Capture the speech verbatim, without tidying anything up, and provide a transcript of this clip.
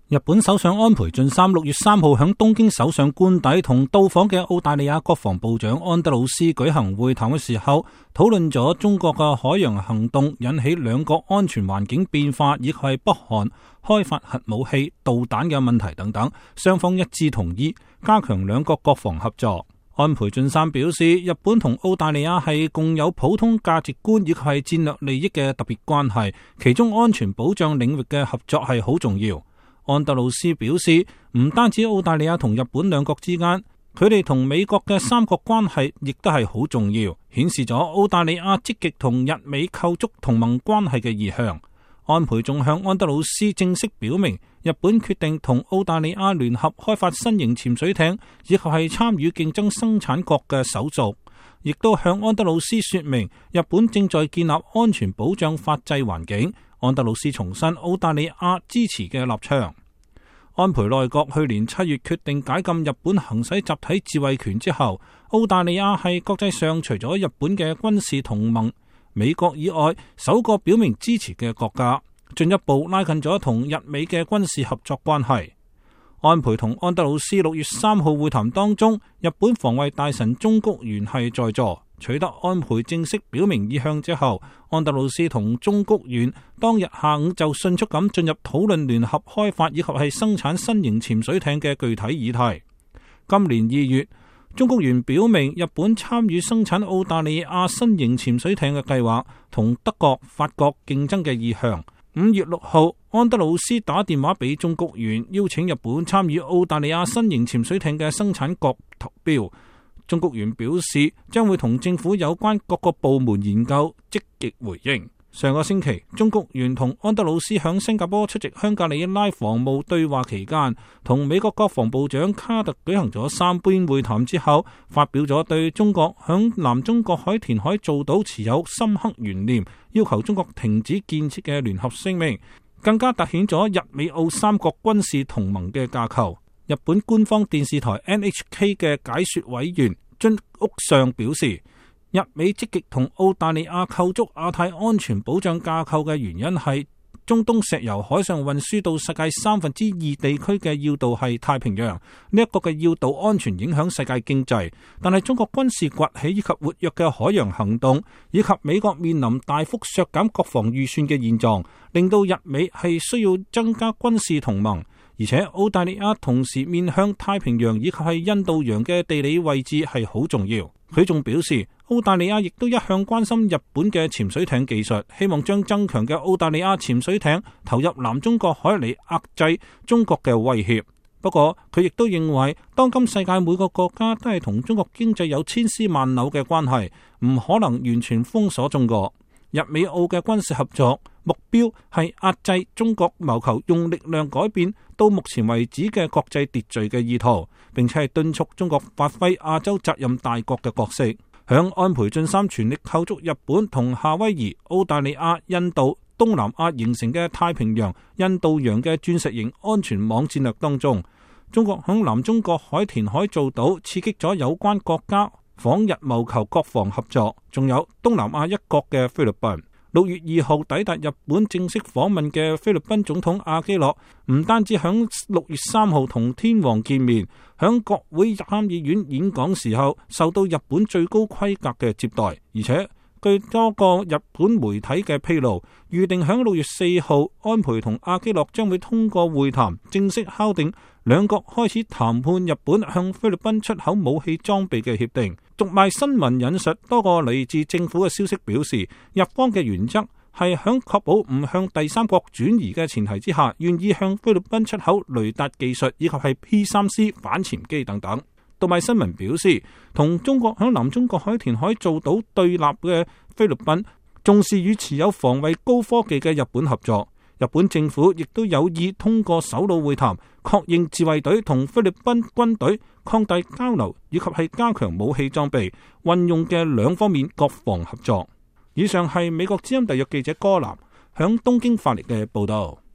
日本首相安倍晉三六月三號響東京首相官邸同到訪嘅澳大利亞國防部長安德魯斯舉行會談嘅時候，討論咗中國嘅海洋行動引起兩國安全環境變化，以及係北韓開發核武器、導彈嘅問題等等。雙方一致同意加強兩國國防合作。安倍晉三表示，日本同澳大利亞係共有普通價值觀以及係戰略利益嘅特別關係，其中安全保障領域嘅合作係好重要。安德魯斯表示，唔單止澳大利亞同日本兩國之間，佢哋同美國嘅三國關係亦都係好重要，顯示咗澳大利亞積極同日美構築同盟關係嘅意向。安倍仲向安德魯斯正式表明，日本決定同澳大利亞聯合開發新型潛水艇，以及係參與競爭生產國嘅手續，亦都向安德魯斯說明，日本正在建立安全保障法制環境。安德魯斯重申澳大利亞支持嘅立場。安倍內閣去年七月決定解禁日本行使集體自衛權之後，澳大利亞係國際上除咗日本嘅軍事同盟美國以外首個表明支持嘅國家，進一步拉近咗同日美嘅軍事合作關係。安倍同安德魯斯六月三號會談當中，日本防衛大臣中谷元係在座。取得安倍正式表明意向之後，安德魯斯同中谷元當日下午就迅速咁進入討論聯合開發以及係生產新型潛水艇嘅具體議題。今年二月，中谷元表明日本參與生產澳大利亞新型潛水艇嘅計劃，同德國、法國競爭嘅意向。五月六號，安德魯斯打電話俾中谷元，邀請日本參與澳大利亞新型潛水艇嘅生產國投標。中谷元表示將會同政府有關各個部門研究，積極回應。上個星期，中谷元同安德魯斯響新加坡出席香格里拉防務對話期間，同美國國防部長卡特舉行咗三邊會談之後，發表咗對中國響南中國海填海造島持有深刻懸念，要求中國停止建設嘅聯合聲明，更加凸顯咗日美澳三國軍事同盟嘅架構。日本官方電視台 N H K 嘅解說委員津屋尚表示，日美積極同澳大利亞構築亞太安全保障架構嘅原因係中東石油海上運輸到世界三分之二地區嘅要道係太平洋，呢一個嘅要道安全影響世界經濟，但係中國軍事崛起以及活躍嘅海洋行動，以及美國面臨大幅削減國防預算嘅現狀，令到日美係需要增加軍事同盟。而且澳大利亞同時面向太平洋以及係印度洋嘅地理位置係好重要。佢仲表示，澳大利亞亦都一向關心日本嘅潛水艇技術，希望將增強嘅澳大利亞潛水艇投入南中國海嚟壓制中國嘅威脅。不過佢亦都認為，當今世界每個國家都係同中國經濟有千絲萬縷嘅關係，唔可能完全封鎖中國。日美澳嘅軍事合作目標係壓制中國謀求用力量改變到目前為止嘅國際秩序嘅意圖，並且係敦促中國發揮亞洲責任大國嘅角色。響安倍晉三全力構築日本同夏威夷、澳大利亞、印度、東南亞形成嘅太平洋、印度洋嘅鑽石型安全網戰略當中，中國響南中國海填海造島，刺激咗有關國家訪日謀求國防合作。仲有東南亞一國嘅菲律賓，六月二號抵達日本正式訪問嘅菲律賓總統阿基諾，唔單止響六月三號同天皇見面，響國會參議院演講時候受到日本最高規格嘅接待，而且據多個日本媒體嘅披露，預定響六月四號，安倍同阿基諾將會通過會談正式敲定兩國開始談判日本向菲律賓出口武器裝備嘅協定。讀賣新聞引述多個嚟自政府嘅消息表示，日方嘅原則係響確保唔向第三國轉移嘅前提之下，願意向菲律賓出口雷達技術以及係 P 三 C 反潛機等等。讀賣新聞表示，同中國響南中國海填海造島對立嘅菲律賓重視與持有防衛高科技嘅日本合作。日本政府亦都有意通過首腦會談，確認自衛隊同菲律賓軍隊擴大交流以及係加強武器裝備運用嘅兩方面國防合作。以上係美國之音特約記者柯南響東京發嚟嘅報道。